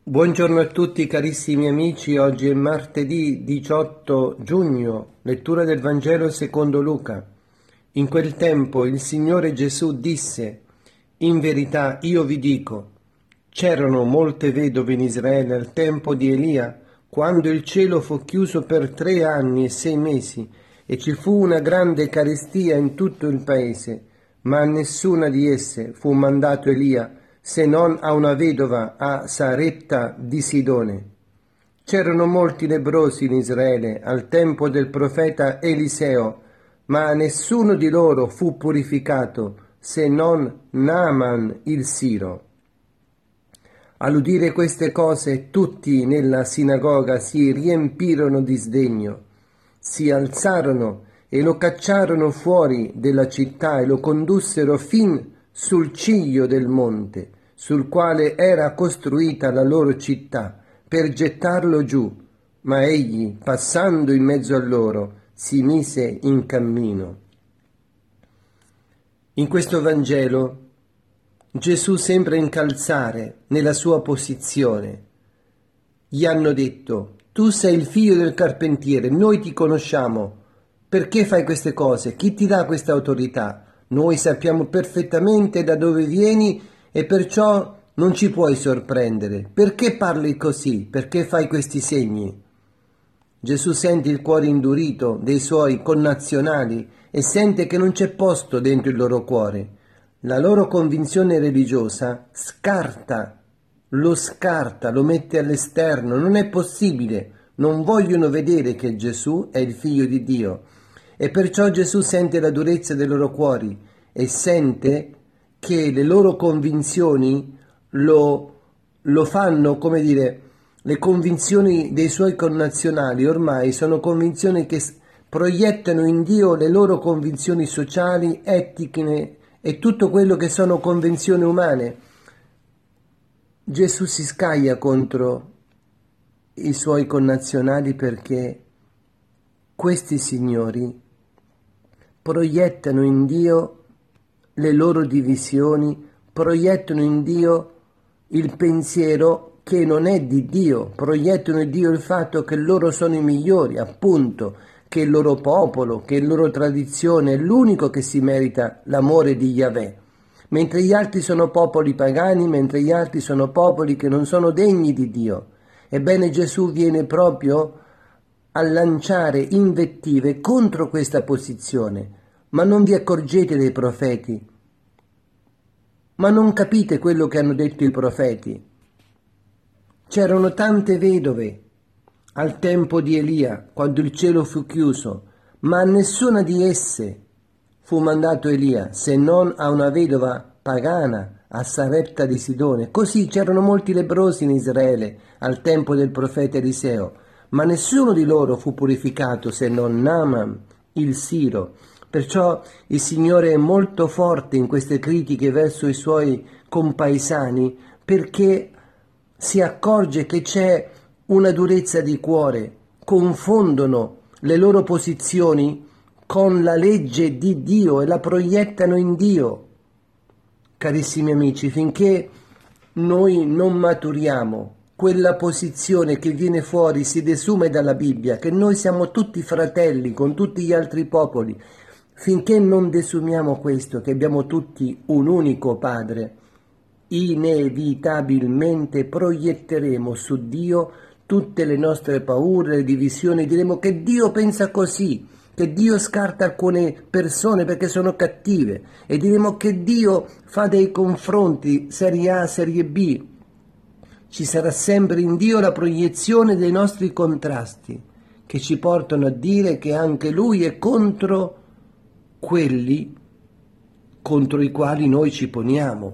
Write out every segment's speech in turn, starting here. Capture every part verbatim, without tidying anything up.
Buongiorno a tutti carissimi amici, oggi è martedì diciotto giugno, lettura del Vangelo secondo Luca. In quel tempo il Signore Gesù disse: In verità io vi dico, c'erano molte vedove in Israele al tempo di Elia, quando il cielo fu chiuso per tre anni e sei mesi, e ci fu una grande carestia in tutto il paese, ma a nessuna di esse fu mandato Elia, se non a una vedova a Sarepta di Sidone. C'erano molti lebbrosi in Israele al tempo del profeta Eliseo, ma nessuno di loro fu purificato, se non Naaman il Siro. All'udire queste cose tutti nella sinagoga si riempirono di sdegno, si alzarono e lo cacciarono fuori della città e lo condussero fin sul ciglio del monte, sul quale era costruita la loro città, per gettarlo giù, ma egli, passando in mezzo a loro, si mise in cammino. In questo Vangelo Gesù sembra incalzare nella sua posizione. Gli hanno detto: tu sei il figlio del carpentiere, noi ti conosciamo, perché fai queste cose? Chi ti dà questa autorità? Noi sappiamo perfettamente da dove vieni e perciò non ci puoi sorprendere. Perché parli così? Perché fai questi segni? Gesù sente il cuore indurito dei suoi connazionali e sente che non c'è posto dentro il loro cuore. La loro convinzione religiosa scarta, lo scarta, lo mette all'esterno. Non è possibile, non vogliono vedere che Gesù è il figlio di Dio. E perciò Gesù sente la durezza dei loro cuori e sente che le loro convinzioni lo, lo fanno, come dire, le convinzioni dei suoi connazionali ormai sono convinzioni che proiettano in Dio le loro convinzioni sociali, etiche e tutto quello che sono convenzioni umane. Gesù si scaglia contro i suoi connazionali perché questi signori proiettano in Dio le loro divisioni, proiettano in Dio il pensiero che non è di Dio, proiettano in Dio il fatto che loro sono i migliori, appunto, che il loro popolo, che la loro tradizione è l'unico che si merita l'amore di Yahweh, mentre gli altri sono popoli pagani, mentre gli altri sono popoli che non sono degni di Dio. Ebbene, Gesù viene proprio a lanciare invettive contro questa posizione. Ma non vi accorgete dei profeti? Ma non capite quello che hanno detto i profeti? C'erano tante vedove al tempo di Elia, quando il cielo fu chiuso, ma a nessuna di esse fu mandato Elia, se non a una vedova pagana, a Sarepta di Sidone. Così c'erano molti lebbrosi in Israele al tempo del profeta Eliseo, ma nessuno di loro fu purificato se non Naaman il Siro. Perciò il Signore è molto forte in queste critiche verso i suoi compaesani, perché si accorge che c'è una durezza di cuore, confondono le loro posizioni con la legge di Dio e la proiettano in Dio. Carissimi amici, finché noi non maturiamo quella posizione che viene fuori, si desume dalla Bibbia, che noi siamo tutti fratelli con tutti gli altri popoli, finché non desumiamo questo, che abbiamo tutti un unico Padre, inevitabilmente proietteremo su Dio tutte le nostre paure, le divisioni, diremo che Dio pensa così, che Dio scarta alcune persone perché sono cattive, e diremo che Dio fa dei confronti, serie A, serie B. Ci sarà sempre in Dio la proiezione dei nostri contrasti, che ci portano a dire che anche Lui è contro quelli contro i quali noi ci poniamo.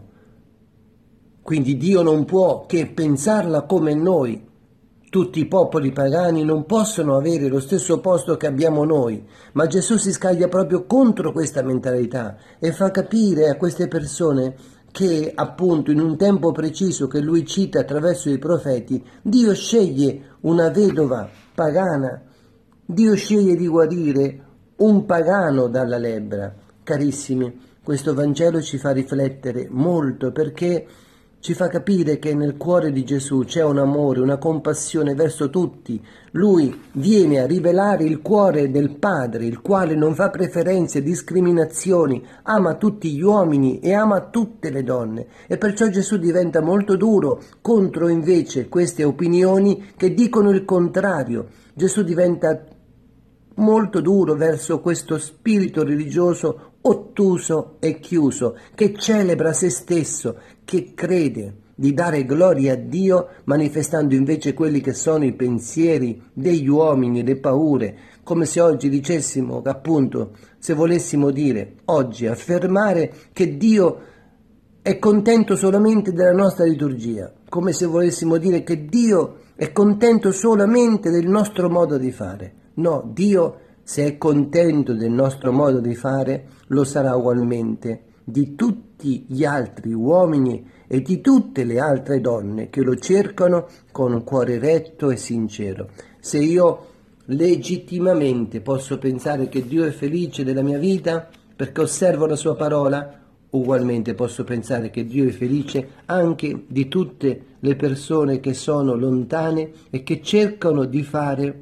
Quindi Dio non può che pensarla come noi. Tutti i popoli pagani non possono avere lo stesso posto che abbiamo noi, ma Gesù si scaglia proprio contro questa mentalità e fa capire a queste persone che, appunto, in un tempo preciso che lui cita attraverso i profeti, Dio sceglie una vedova pagana, Dio sceglie di guarire un pagano dalla lebbra. Carissimi, questo Vangelo ci fa riflettere molto, perché ci fa capire che nel cuore di Gesù c'è un amore, una compassione verso tutti. Lui viene a rivelare il cuore del Padre, il quale non fa preferenze, discriminazioni, ama tutti gli uomini e ama tutte le donne. E perciò Gesù diventa molto duro contro invece queste opinioni che dicono il contrario. Gesù diventa molto duro verso questo spirito religioso ottuso e chiuso, che celebra se stesso, che crede di dare gloria a Dio, manifestando invece quelli che sono i pensieri degli uomini, le paure, come se oggi dicessimo, appunto, se volessimo dire oggi, affermare che Dio è contento solamente della nostra liturgia, come se volessimo dire che Dio è contento solamente del nostro modo di fare. No, Dio, se è contento del nostro modo di fare, lo sarà ugualmente di tutti gli altri uomini e di tutte le altre donne che lo cercano con un cuore retto e sincero. Se io legittimamente posso pensare che Dio è felice della mia vita perché osservo la sua parola, ugualmente posso pensare che Dio è felice anche di tutte le persone che sono lontane e che cercano di fare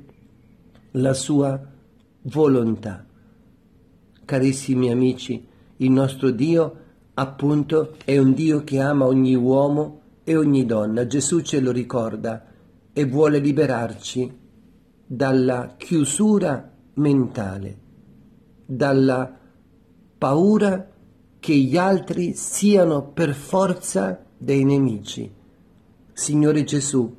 la sua volontà. Carissimi amici, il nostro Dio appunto è un Dio che ama ogni uomo e ogni donna. Gesù ce lo ricorda e vuole liberarci dalla chiusura mentale, dalla paura che gli altri siano per forza dei nemici. Signore Gesù,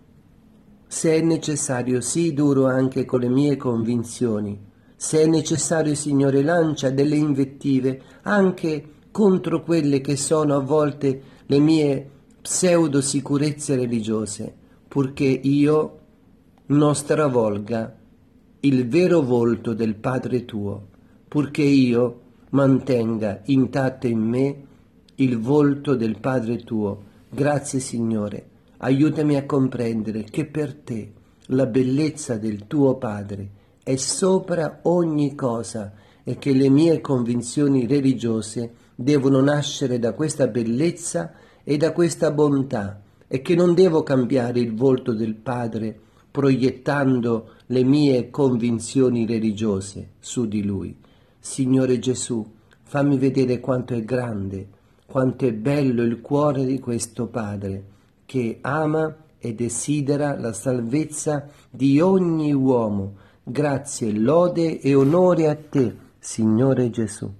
se è necessario, sii duro anche con le mie convinzioni. Se è necessario, Signore, lancia delle invettive anche contro quelle che sono a volte le mie pseudo sicurezze religiose, purché io non stravolga il vero volto del Padre tuo, purché io mantenga intatto in me il volto del Padre tuo. Grazie, Signore. Aiutami a comprendere che per te la bellezza del tuo Padre è sopra ogni cosa e che le mie convinzioni religiose devono nascere da questa bellezza e da questa bontà e che non devo cambiare il volto del Padre proiettando le mie convinzioni religiose su di Lui. Signore Gesù, fammi vedere quanto è grande, quanto è bello il cuore di questo Padre, che ama e desidera la salvezza di ogni uomo. Grazie, lode e onore a te, Signore Gesù.